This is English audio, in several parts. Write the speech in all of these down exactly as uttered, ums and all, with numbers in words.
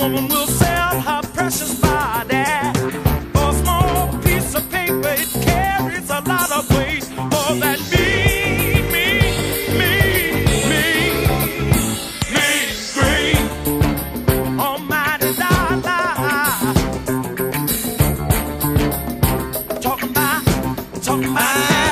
woman will sell her precious body for a small piece of paper. It carries a lot of weight for that mean, mean, mean, mean, mean, great almighty dollar. Talking about, talking about.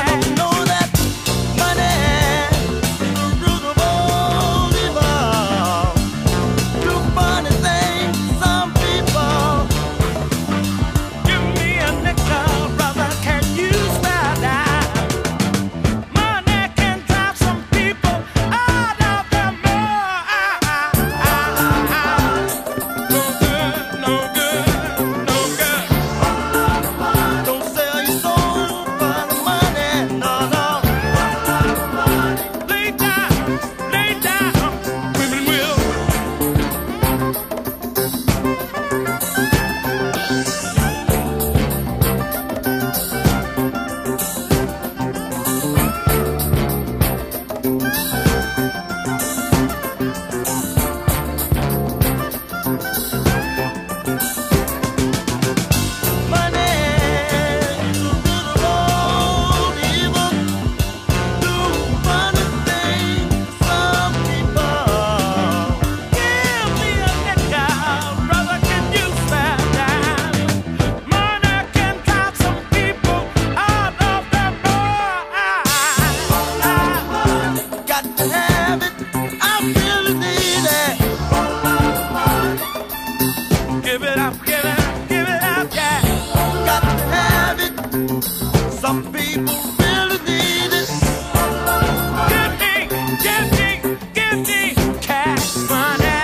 Give it up, give it up, give it up, yeah. Got to have it. Some people really need it. Give me, give me, give me cash money.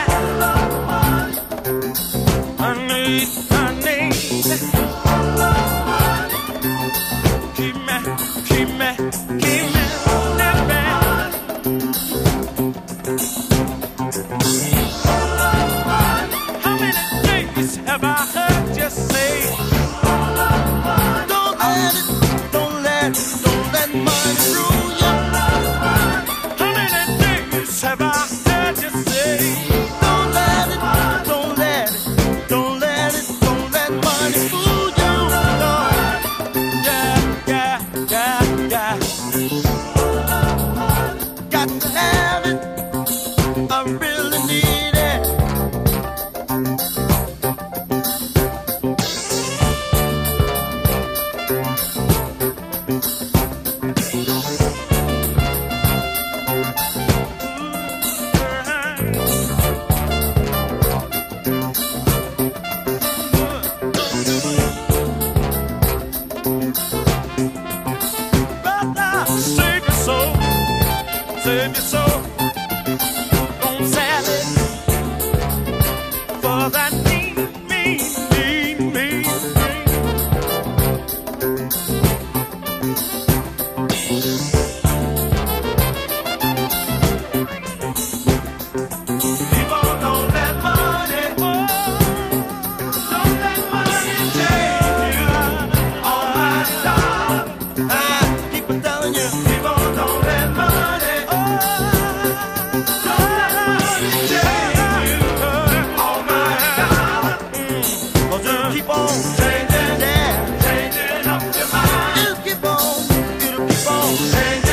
I need, I need. Keep me, keep me, keep me living. Have I heard you say, don't let it, don't let it, don't let money rule you? How many days have I heard you say, don't let it, don't let it, don't let it, don't let money fool you? No. Yeah, yeah, yeah, yeah. Got to have it, I really need it. Save your soul, save your soul. Don't sell it for that mean, mean, mean, mean, people don't let money, oh, don't let money change you. All my love, I keep on telling you. People don't let money, oh, don't let money change you. All my love, mm, well, just keep on changing, yeah, changing up your mind. You keep on, you keep on changing.